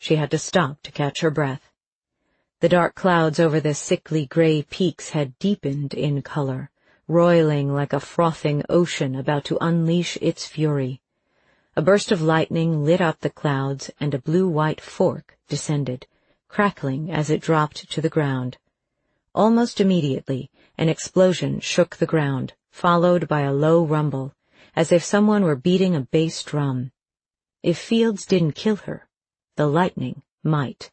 She had to stop to catch her breath. The dark clouds over the sickly gray peaks had deepened in color, roiling like a frothing ocean about to unleash its fury. A burst of lightning lit up the clouds, and a blue-white fork descended, crackling as it dropped to the ground. Almost immediately, an explosion shook the ground, followed by a low rumble, as if someone were beating a bass drum. If Fields didn't kill her, the lightning might.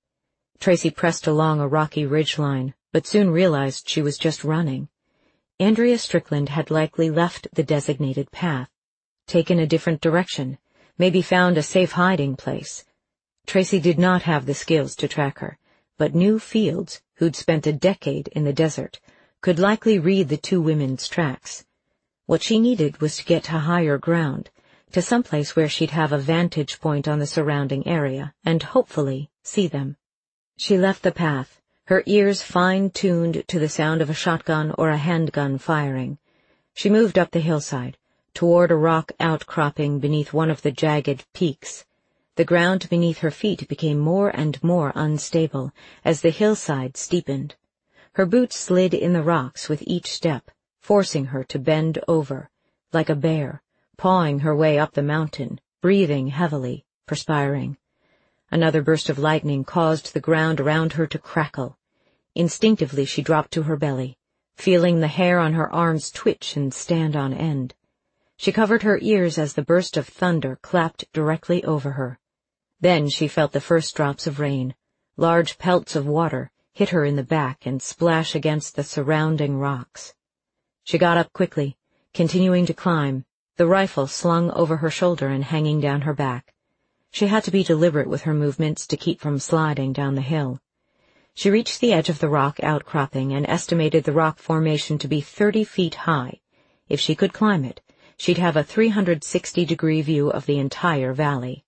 Tracy pressed along a rocky ridgeline, but soon realized she was just running. Andrea Strickland had likely left the designated path, taken a different direction, maybe found a safe hiding place. Tracy did not have the skills to track her, but knew Fields, who'd spent a decade in the desert, could likely read the two women's tracks. What she needed was to get to higher ground, to someplace where she'd have a vantage point on the surrounding area, and hopefully see them. She left the path, her ears fine-tuned to the sound of a shotgun or a handgun firing. She moved up the hillside, toward a rock outcropping beneath one of the jagged peaks. The ground beneath her feet became more and more unstable as the hillside steepened. Her boots slid in the rocks with each step, forcing her to bend over, like a bear, pawing her way up the mountain, breathing heavily, perspiring. Another burst of lightning caused the ground around her to crackle. Instinctively she dropped to her belly, feeling the hair on her arms twitch and stand on end. She covered her ears as the burst of thunder clapped directly over her. Then she felt the first drops of rain. Large pelts of water hit her in the back and splash against the surrounding rocks. She got up quickly, continuing to climb, the rifle slung over her shoulder and hanging down her back. She had to be deliberate with her movements to keep from sliding down the hill. She reached the edge of the rock outcropping and estimated the rock formation to be 30 feet high. If she could climb it, she'd have a 360-degree view of the entire valley.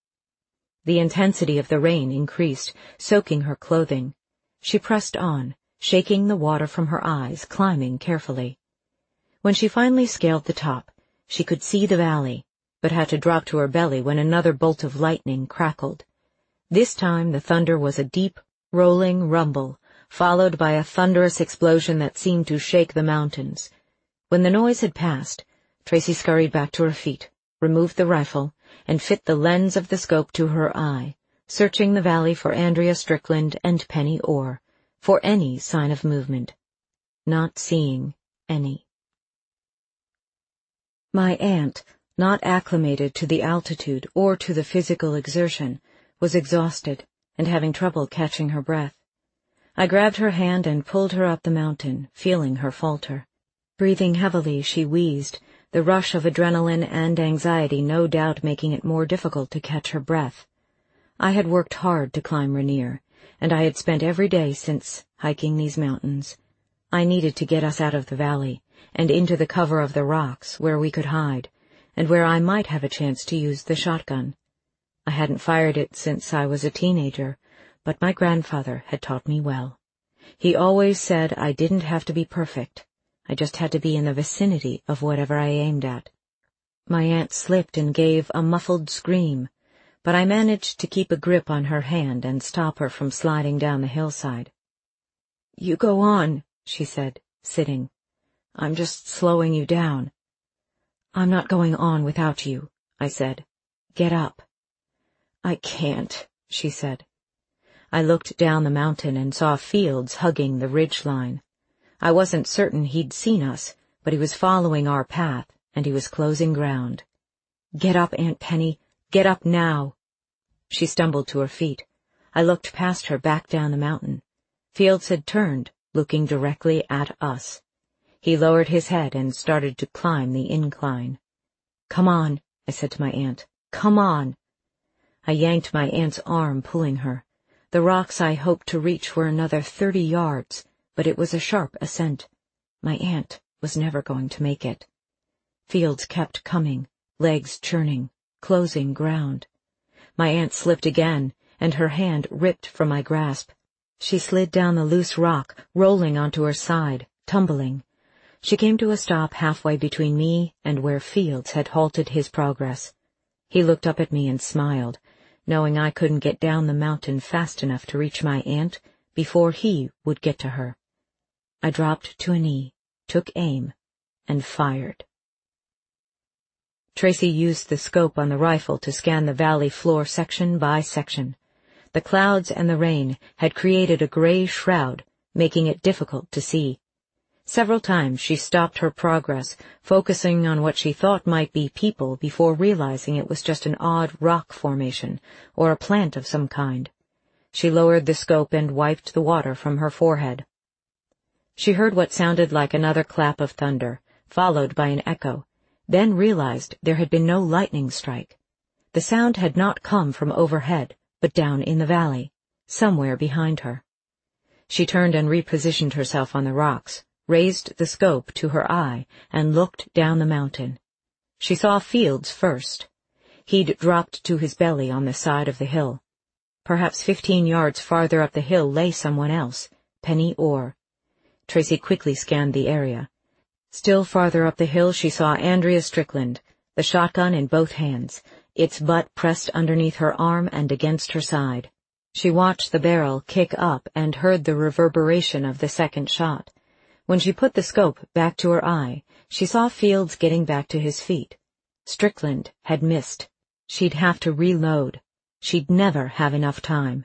The intensity of the rain increased, soaking her clothing. She pressed on, shaking the water from her eyes, climbing carefully. When she finally scaled the top, she could see the valley, but had to drop to her belly when another bolt of lightning crackled. This time the thunder was a deep, rolling rumble, followed by a thunderous explosion that seemed to shake the mountains. When the noise had passed, Tracy scurried back to her feet, removed the rifle, and fit the lens of the scope to her eye, searching the valley for Andrea Strickland and Penny Orr, for any sign of movement. Not seeing any. My aunt, not acclimated to the altitude or to the physical exertion, was exhausted and having trouble catching her breath. I grabbed her hand and pulled her up the mountain, feeling her falter. Breathing heavily, she wheezed, the rush of adrenaline and anxiety no doubt making it more difficult to catch her breath. I had worked hard to climb Rainier, and I had spent every day since hiking these mountains. I needed to get us out of the valley, and into the cover of the rocks where we could hide, and where I might have a chance to use the shotgun. I hadn't fired it since I was a teenager, but my grandfather had taught me well. He always said I didn't have to be perfect. I just had to be in the vicinity of whatever I aimed at. My aunt slipped and gave a muffled scream, but I managed to keep a grip on her hand and stop her from sliding down the hillside. "You go on," she said, sitting. "I'm just slowing you down." "I'm not going on without you," I said. "Get up." "I can't," she said. I looked down the mountain and saw Fields hugging the ridgeline. I wasn't certain he'd seen us, but he was following our path, and he was closing ground. "Get up, Aunt Penny. Get up now." She stumbled to her feet. I looked past her back down the mountain. Fields had turned, looking directly at us. He lowered his head and started to climb the incline. "Come on," I said to my aunt. "Come on." I yanked my aunt's arm, pulling her. The rocks I hoped to reach were another 30 yards, but it was a sharp ascent. My aunt was never going to make it. Fields kept coming, legs churning, closing ground. My aunt slipped again, and her hand ripped from my grasp. She slid down the loose rock, rolling onto her side, tumbling. She came to a stop halfway between me and where Fields had halted his progress. He looked up at me and smiled, knowing I couldn't get down the mountain fast enough to reach my aunt before he would get to her. I dropped to a knee, took aim, and fired. Tracy used the scope on the rifle to scan the valley floor section by section. The clouds and the rain had created a gray shroud, making it difficult to see. Several times she stopped her progress, focusing on what she thought might be people before realizing it was just an odd rock formation or a plant of some kind. She lowered the scope and wiped the water from her forehead. She heard what sounded like another clap of thunder, followed by an echo, then realized there had been no lightning strike. The sound had not come from overhead, but down in the valley, somewhere behind her. She turned and repositioned herself on the rocks, raised the scope to her eye, and looked down the mountain. She saw Fields first. He'd dropped to his belly on the side of the hill. Perhaps 15 yards farther up the hill lay someone else, Penny Orr. Tracy quickly scanned the area. Still farther up the hill she saw Andrea Strickland, the shotgun in both hands, its butt pressed underneath her arm and against her side. She watched the barrel kick up and heard the reverberation of the second shot. When she put the scope back to her eye, she saw Fields getting back to his feet. Strickland had missed. She'd have to reload. She'd never have enough time.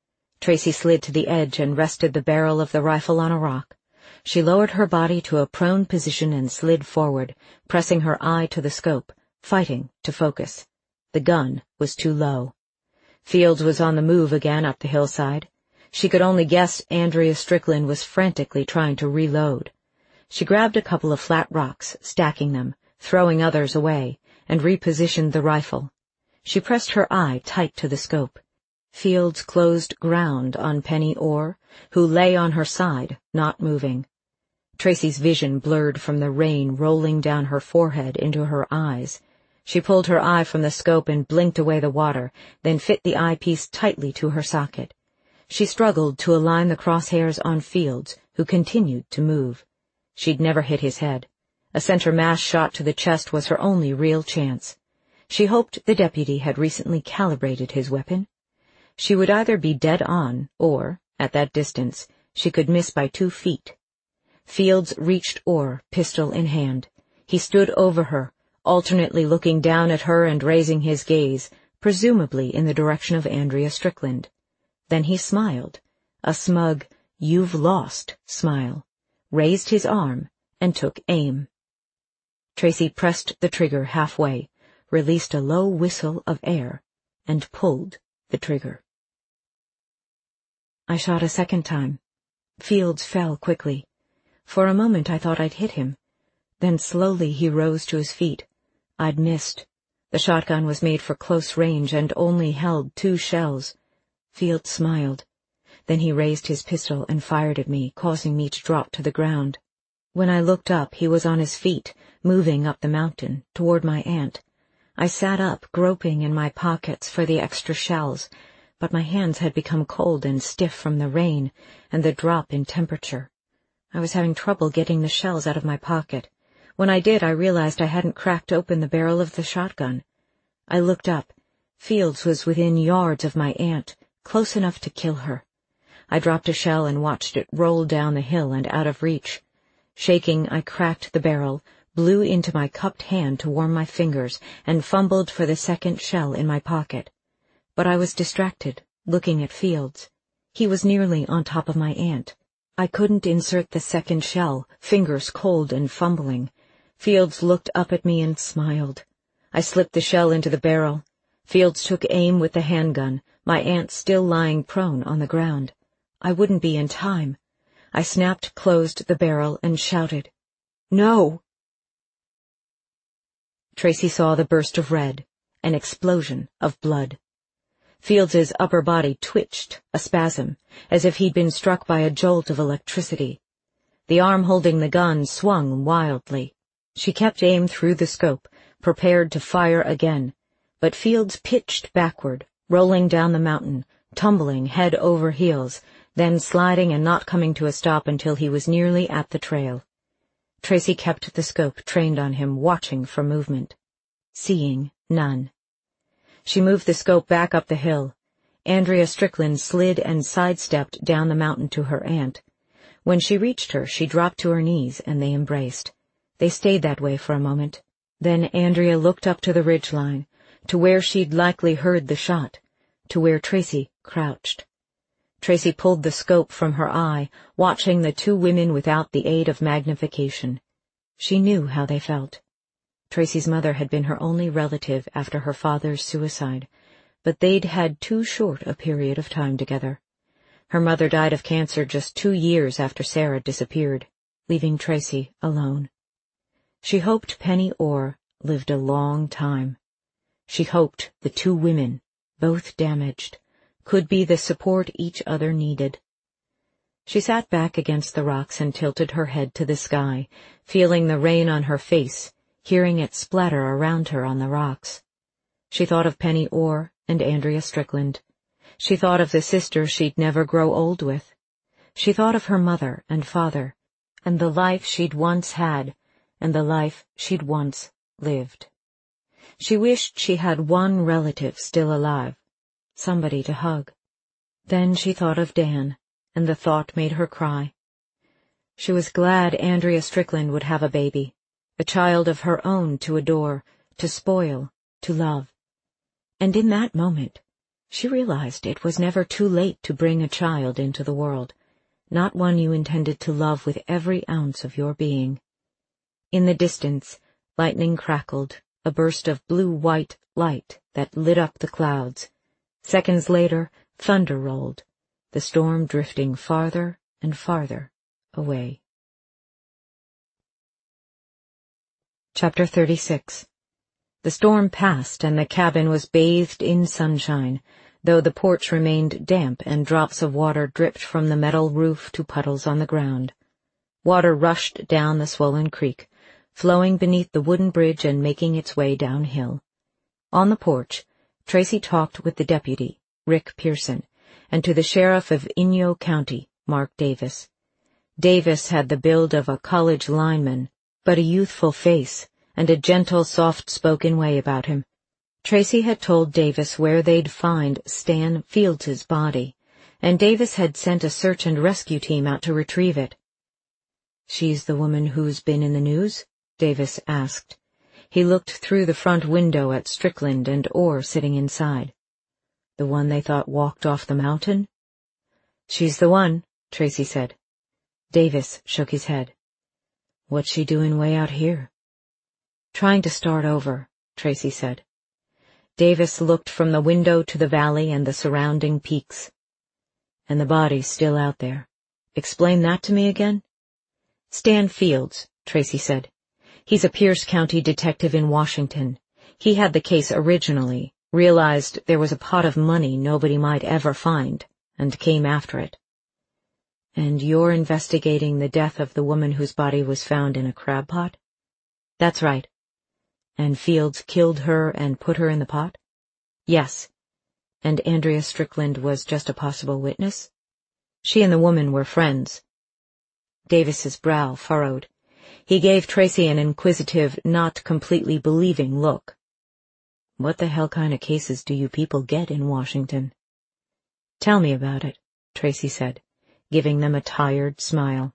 Tracy slid to the edge and rested the barrel of the rifle on a rock. She lowered her body to a prone position and slid forward, pressing her eye to the scope, fighting to focus. The gun was too low. Fields was on the move again up the hillside. She could only guess Andrea Strickland was frantically trying to reload. She grabbed a couple of flat rocks, stacking them, throwing others away, and repositioned the rifle. She pressed her eye tight to the scope. Fields closed ground on Penny Orr, who lay on her side, not moving. Tracy's vision blurred from the rain rolling down her forehead into her eyes. She pulled her eye from the scope and blinked away the water, then fit the eyepiece tightly to her socket. She struggled to align the crosshairs on Fields, who continued to move. She'd never hit his head. A center mass shot to the chest was her only real chance. She hoped the deputy had recently calibrated his weapon. She would either be dead on, or, at that distance, she could miss by 2 feet. Fields reached Orr, pistol in hand. He stood over her, alternately looking down at her and raising his gaze, presumably in the direction of Andrea Strickland. Then he smiled, a smug, "You've lost" smile, raised his arm, and took aim. Tracy pressed the trigger halfway, released a low whistle of air, and pulled the trigger. I shot a second time. Fields fell quickly. For a moment I thought I'd hit him. Then slowly he rose to his feet. I'd missed. The shotgun was made for close range and only held 2 shells. Fields smiled. Then he raised his pistol and fired at me, causing me to drop to the ground. When I looked up, he was on his feet, moving up the mountain, toward my aunt. I sat up, groping in my pockets for the extra shells, but my hands had become cold and stiff from the rain and the drop in temperature. I was having trouble getting the shells out of my pocket. When I did, I realized I hadn't cracked open the barrel of the shotgun. I looked up. Fields was within yards of my aunt, close enough to kill her. I dropped a shell and watched it roll down the hill and out of reach. Shaking, I cracked the barrel, blew into my cupped hand to warm my fingers, and fumbled for the second shell in my pocket. But I was distracted, looking at Fields. He was nearly on top of my aunt. I couldn't insert the second shell, fingers cold and fumbling. Fields looked up at me and smiled. I slipped the shell into the barrel. Fields took aim with the handgun, my aunt still lying prone on the ground. I wouldn't be in time. I snapped closed the barrel and shouted, "No!" Tracy saw the burst of red, an explosion of blood. Fields's upper body twitched, a spasm, as if he'd been struck by a jolt of electricity. The arm holding the gun swung wildly. She kept aim through the scope, prepared to fire again, but Fields pitched backward, rolling down the mountain, tumbling head over heels, then sliding and not coming to a stop until he was nearly at the trail. Tracy kept the scope trained on him, watching for movement. Seeing none. She moved the scope back up the hill. Andrea Strickland slid and sidestepped down the mountain to her aunt. When she reached her, she dropped to her knees, and they embraced. They stayed that way for a moment. Then Andrea looked up to the ridgeline, to where she'd likely heard the shot, to where Tracy crouched. Tracy pulled the scope from her eye, watching the two women without the aid of magnification. She knew how they felt. Tracy's mother had been her only relative after her father's suicide, but they'd had too short a period of time together. Her mother died of cancer just 2 years after Sarah disappeared, leaving Tracy alone. She hoped Penny Orr lived a long time. She hoped the two women, both damaged, could be the support each other needed. She sat back against the rocks and tilted her head to the sky, feeling the rain on her face, hearing it splatter around her on the rocks. She thought of Penny Orr and Andrea Strickland. She thought of the sister she'd never grow old with. She thought of her mother and father, and the life she'd once had, and the life she'd once lived. She wished she had one relative still alive, somebody to hug. Then she thought of Dan, and the thought made her cry. She was glad Andrea Strickland would have a baby, a child of her own to adore, to spoil, to love. And in that moment, she realized it was never too late to bring a child into the world, not one you intended to love with every ounce of your being. In the distance, lightning crackled, a burst of blue-white light that lit up the clouds. Seconds later, thunder rolled, the storm drifting farther and farther away. Chapter 36. The storm passed, and the cabin was bathed in sunshine, though the porch remained damp and drops of water dripped from the metal roof to puddles on the ground. Water rushed down the swollen creek, flowing beneath the wooden bridge and making its way downhill. On the porch, Tracy talked with the deputy, Rick Pearson, and to the sheriff of Inyo County, Mark Davis. Davis had the build of a college lineman, but a youthful face, and a gentle, soft-spoken way about him. Tracy had told Davis where they'd find Stan Fields' body, and Davis had sent a search and rescue team out to retrieve it. "She's the woman who's been in the news?" Davis asked. He looked through the front window at Strickland and Orr sitting inside. "The one they thought walked off the mountain?" "She's the one," Tracy said. Davis shook his head. "What's she doing way out here?" "Trying to start over," Tracy said. Davis looked from the window to the valley and the surrounding peaks. "And the body's still out there. Explain that to me again?" "Stan Fields," Tracy said. "He's a Pierce County detective in Washington. He had the case originally, realized there was a pot of money nobody might ever find, and came after it." "And you're investigating the death of the woman whose body was found in a crab pot?" "That's right." "And Fields killed her and put her in the pot?" "Yes." "And Andrea Strickland was just a possible witness?" "She and the woman were friends." Davis's brow furrowed. He gave Tracy an inquisitive, not completely believing look. "What the hell kind of cases do you people get in Washington?" "Tell me about it," Tracy said, giving them a tired smile.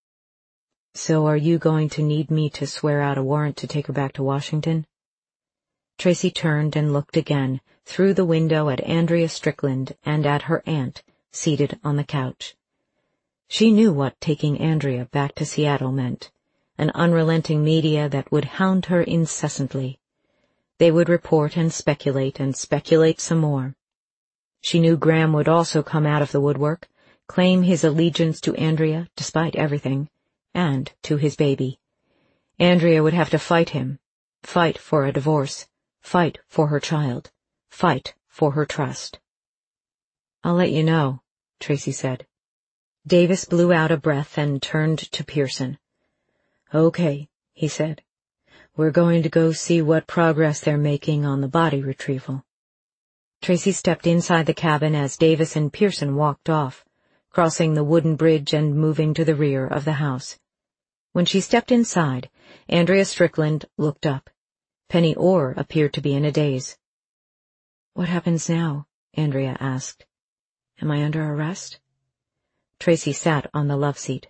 "So are you going to need me to swear out a warrant to take her back to Washington?" Tracy turned and looked again, through the window at Andrea Strickland and at her aunt, seated on the couch. She knew what taking Andrea back to Seattle meant, an unrelenting media that would hound her incessantly. They would report and speculate some more. She knew Graham would also come out of the woodwork, claim his allegiance to Andrea despite everything, and to his baby. Andrea would have to fight him, fight for a divorce, fight for her child, fight for her trust. "I'll let you know," Tracy said. Davis blew out a breath and turned to Pearson. "Okay," he said. "We're going to go see what progress they're making on the body retrieval." Tracy stepped inside the cabin as Davis and Pearson walked off, crossing the wooden bridge and moving to the rear of the house. When she stepped inside, Andrea Strickland looked up. Penny Orr appeared to be in a daze. What happens now? Andrea asked. Am I under arrest? Tracy sat on the love seat.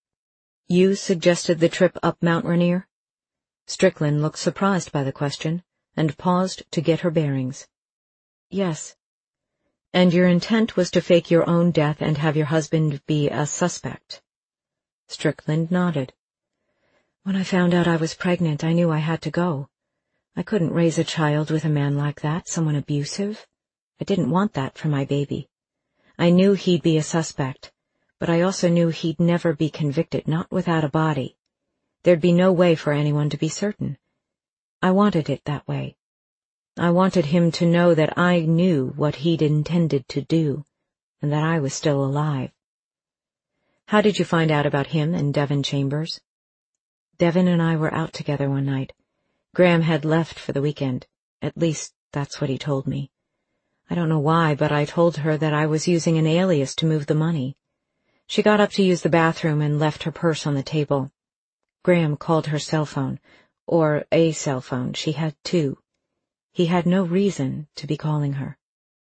You suggested the trip up Mount Rainier? Strickland looked surprised by the question and paused to get her bearings. Yes. And your intent was to fake your own death and have your husband be a suspect? Strickland nodded. When I found out I was pregnant, I knew I had to go. I couldn't raise a child with a man like that, someone abusive. I didn't want that for my baby. I knew he'd be a suspect, but I also knew he'd never be convicted, not without a body. There'd be no way for anyone to be certain. I wanted it that way. I wanted him to know that I knew what he'd intended to do, and that I was still alive. How did you find out about him and Devin Chambers? Devin and I were out together one night. Graham had left for the weekend. At least, that's what he told me. I don't know why, but I told her that I was using an alias to move the money. She got up to use the bathroom and left her purse on the table. Graham called her cell phone, or a cell phone. She had two. He had no reason to be calling her.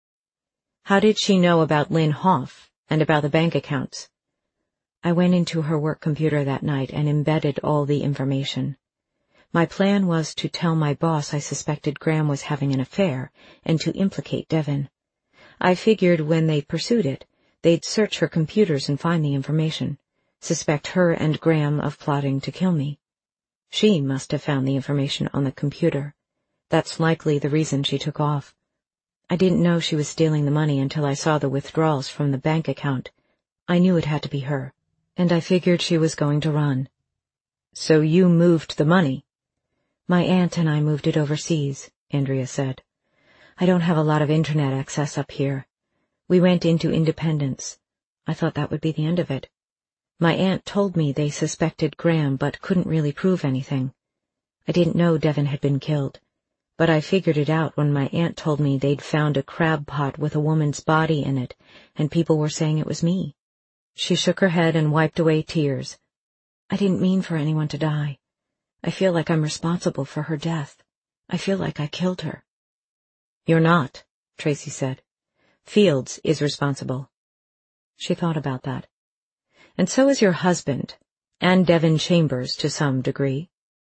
How did she know about Lynn Hoff and about the bank accounts? I went into her work computer that night and embedded all the information. My plan was to tell my boss I suspected Graham was having an affair and to implicate Devin. I figured when they pursued it, they'd search her computers and find the information, suspect her and Graham of plotting to kill me. She must have found the information on the computer. That's likely the reason she took off. I didn't know she was stealing the money until I saw the withdrawals from the bank account. I knew it had to be her, and I figured she was going to run. So you moved the money? My aunt and I moved it overseas, Andrea said. I don't have a lot of internet access up here. We went into independence. I thought that would be the end of it. My aunt told me they suspected Graham but couldn't really prove anything. I didn't know Devin had been killed, but I figured it out when my aunt told me they'd found a crab pot with a woman's body in it, and people were saying it was me. She shook her head and wiped away tears. I didn't mean for anyone to die. I feel like I'm responsible for her death. I feel like I killed her. You're not, Tracy said. Fields is responsible. She thought about that. And so is your husband, and Devin Chambers to some degree.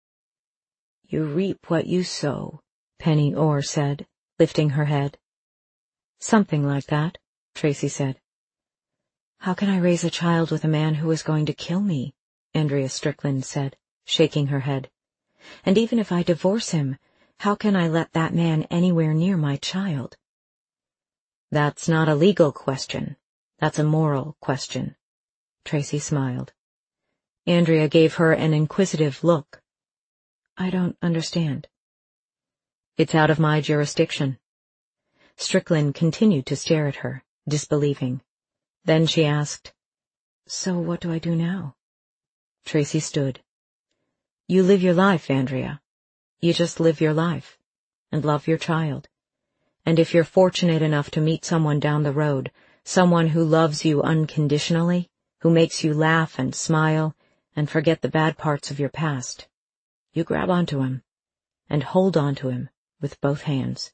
You reap what you sow, Penny Orr said, lifting her head. Something like that, Tracy said. How can I raise a child with a man who is going to kill me? Andrea Strickland said, shaking her head. And even if I divorce him, how can I let that man anywhere near my child? That's not a legal question. That's a moral question. Tracy smiled. Andrea gave her an inquisitive look. I don't understand. It's out of my jurisdiction. Strickland continued to stare at her, disbelieving. Then she asked, So what do I do now? Tracy stood. You live your life, Andrea. You just live your life, and love your child. And if you're fortunate enough to meet someone down the road, someone who loves you unconditionally, who makes you laugh and smile and forget the bad parts of your past, you grab onto him and hold onto him with both hands.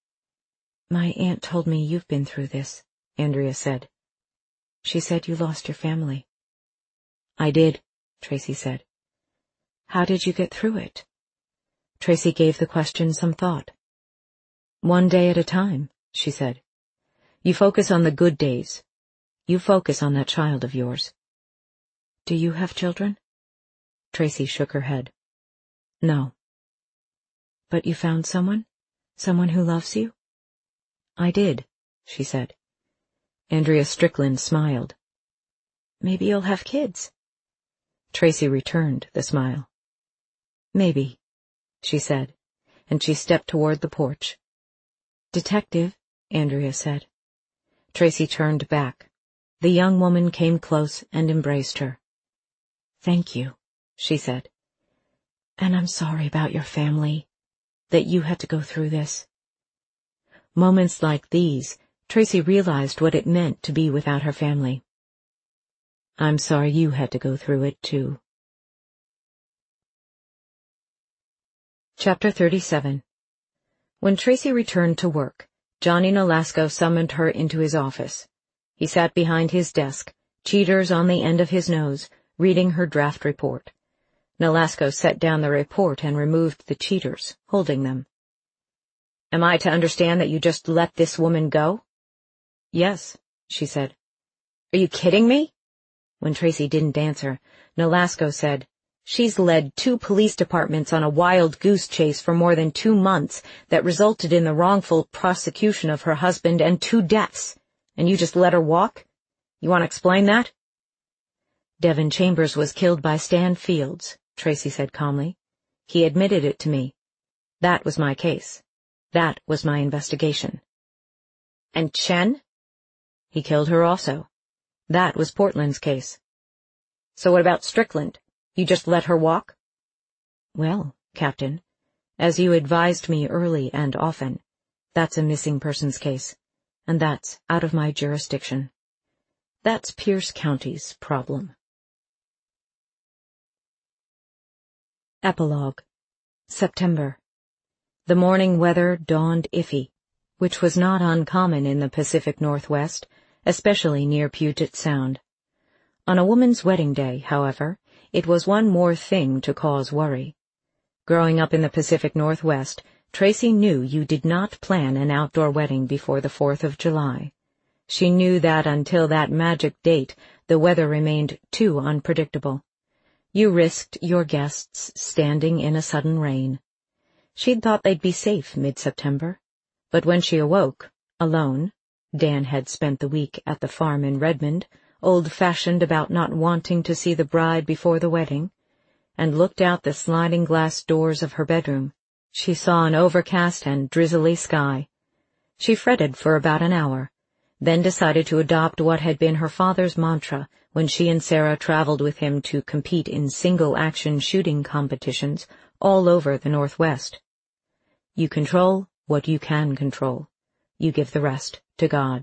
My aunt told me you've been through this, Andrea said. She said you lost your family. I did, Tracy said. How did you get through it? Tracy gave the question some thought. One day at a time, she said. You focus on the good days. You focus on that child of yours. Do you have children? Tracy shook her head. No. But you found someone? Someone who loves you? I did, she said. Andrea Strickland smiled. Maybe you'll have kids. Tracy returned the smile. Maybe, she said, and she stepped toward the porch. Detective, Andrea said. Tracy turned back. The young woman came close and embraced her. Thank you, she said. And I'm sorry about your family, that you had to go through this. Moments like these, Tracy realized what it meant to be without her family. I'm sorry you had to go through it, too. Chapter 37. When Tracy returned to work, Johnny Nolasco summoned her into his office. He sat behind his desk, cheaters on the end of his nose, reading her draft report. Nolasco set down the report and removed the cheaters, holding them. "Am I to understand that you just let this woman go?" "Yes," she said. "Are you kidding me?" When Tracy didn't answer, Nolasco said, "She's led 2 police departments on a wild goose chase for more than 2 months that resulted in the wrongful prosecution of her husband and 2 deaths, and you just let her walk? You want to explain that?" "Devin Chambers was killed by Stan Fields," Tracy said calmly. "He admitted it to me. That was my case. That was my investigation." "And Chen?" "He killed her also. That was Portland's case." "So what about Strickland? You just let her walk?" "Well, Captain, as you advised me early and often, that's a missing persons case, and that's out of my jurisdiction. That's Pierce County's problem." Epilogue. September. The morning weather dawned iffy, which was not uncommon in the Pacific Northwest, especially near Puget Sound. On a woman's wedding day, however, it was one more thing to cause worry. Growing up in the Pacific Northwest, Tracy knew you did not plan an outdoor wedding before the 4th of July. She knew that until that magic date, the weather remained too unpredictable. You risked your guests standing in a sudden rain. She'd thought they'd be safe mid-September, but when she awoke, alone, Dan had spent the week at the farm in Redmond, old-fashioned about not wanting to see the bride before the wedding, and looked out the sliding glass doors of her bedroom, she saw an overcast and drizzly sky. She fretted for about an hour, then decided to adopt what had been her father's mantra when she and Sarah traveled with him to compete in single-action shooting competitions all over the Northwest. You control what you can control. You give the rest to God.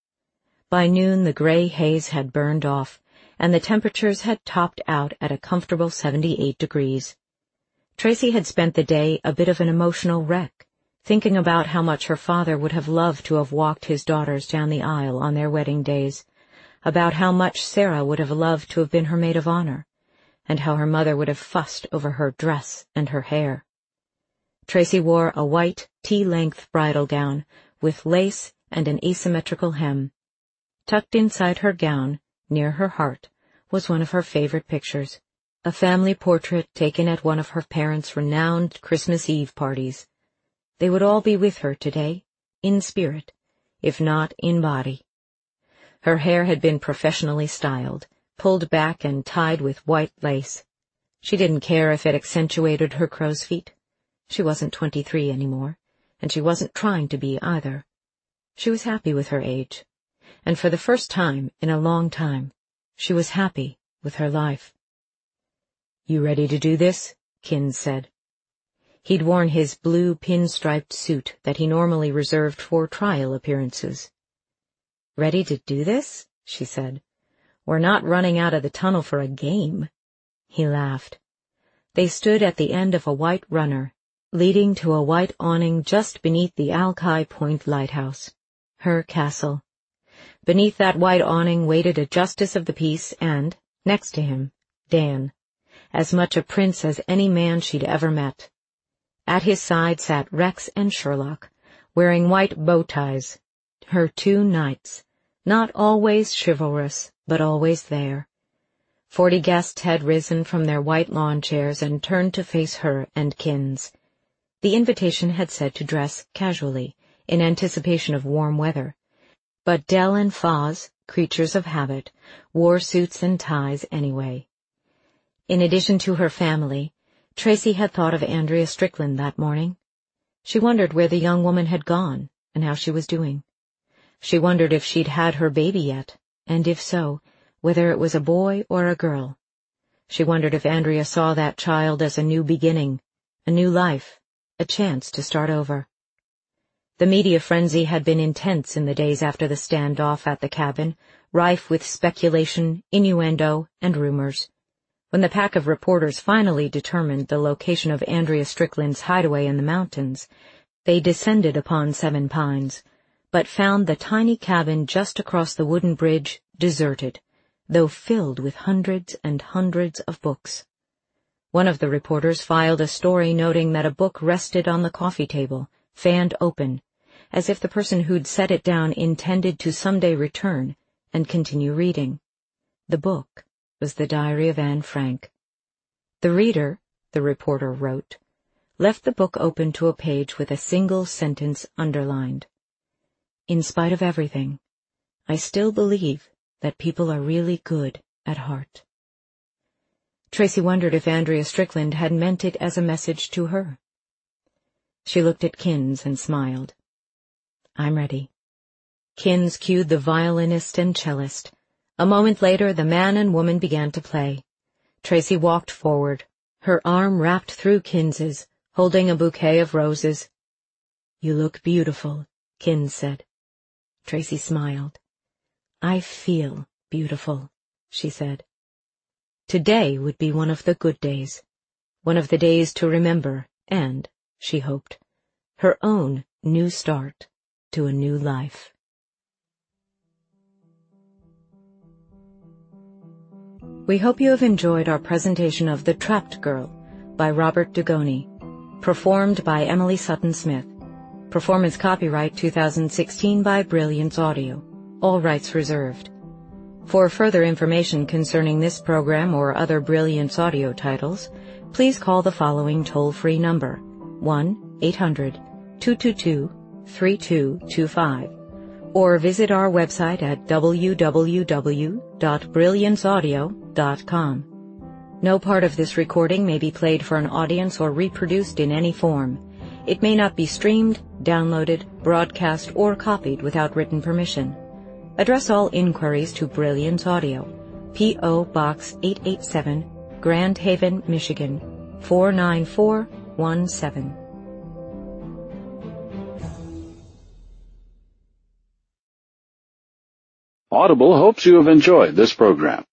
By noon the gray haze had burned off, and the temperatures had topped out at a comfortable 78 degrees. Tracy had spent the day a bit of an emotional wreck, thinking about how much her father would have loved to have walked his daughters down the aisle on their wedding days, about how much Sarah would have loved to have been her maid of honor, and how her mother would have fussed over her dress and her hair. Tracy wore a white, tea-length bridal gown with lace and an asymmetrical hem. Tucked inside her gown, near her heart, was one of her favorite pictures, a family portrait taken at one of her parents' renowned Christmas Eve parties. They would all be with her today, in spirit, if not in body. Her hair had been professionally styled, pulled back and tied with white lace. She didn't care if it accentuated her crow's feet. She wasn't 23 anymore, and she wasn't trying to be either. She was happy with her age, and for the first time in a long time, she was happy with her life. "You ready to do this?" Kins said. He'd worn his blue pinstriped suit that he normally reserved for trial appearances. "Ready to do this?" she said. "We're not running out of the tunnel for a game." He laughed. They stood at the end of a white runner, leading to a white awning just beneath the Alki Point Lighthouse, her castle. Beneath that white awning waited a justice of the peace and, next to him, Dan, as much a prince as any man she'd ever met. At his side sat Rex and Sherlock, wearing white bow ties, her 2 knights, not always chivalrous, but always there. 40 guests had risen from their white lawn chairs and turned to face her and Kins. The invitation had said to dress casually, in anticipation of warm weather, but Dell and Foz, creatures of habit, wore suits and ties anyway. In addition to her family, Tracy had thought of Andrea Strickland that morning. She wondered where the young woman had gone and how she was doing. She wondered if she'd had her baby yet, and if so, whether it was a boy or a girl. She wondered if Andrea saw that child as a new beginning, a new life, a chance to start over. The media frenzy had been intense in the days after the standoff at the cabin, rife with speculation, innuendo, and rumors. When the pack of reporters finally determined the location of Andrea Strickland's hideaway in the mountains, they descended upon Seven Pines, but found the tiny cabin just across the wooden bridge deserted, though filled with hundreds and hundreds of books. One of the reporters filed a story noting that a book rested on the coffee table, fanned open, as if the person who'd set it down intended to someday return and continue reading. The book was the Diary of Anne Frank. The reader, the reporter wrote, left the book open to a page with a single sentence underlined. In spite of everything, I still believe that people are really good at heart. Tracy wondered if Andrea Strickland had meant it as a message to her. She looked at Kins and smiled. I'm ready. Kins cued the violinist and cellist. A moment later, the man and woman began to play. Tracy walked forward, her arm wrapped through Kins's, holding a bouquet of roses. You look beautiful, Kins said. Tracy smiled. I feel beautiful, she said. Today would be one of the good days, one of the days to remember and, she hoped, her own new start to a new life. We hope you have enjoyed our presentation of The Trapped Girl by Robert Dugoni, performed by Emily Sutton Smith. Performance copyright 2016 by Brilliance Audio. All rights reserved. For further information concerning this program or other Brilliance Audio titles, please call the following toll-free number, 1-800-222-3225, or visit our website at www.brillianceaudio.com. No part of this recording may be played for an audience or reproduced in any form. It may not be streamed, downloaded, broadcast, or copied without written permission. Address all inquiries to Brilliance Audio, P.O. Box 887, Grand Haven, Michigan, 49417. Audible hopes you have enjoyed this program.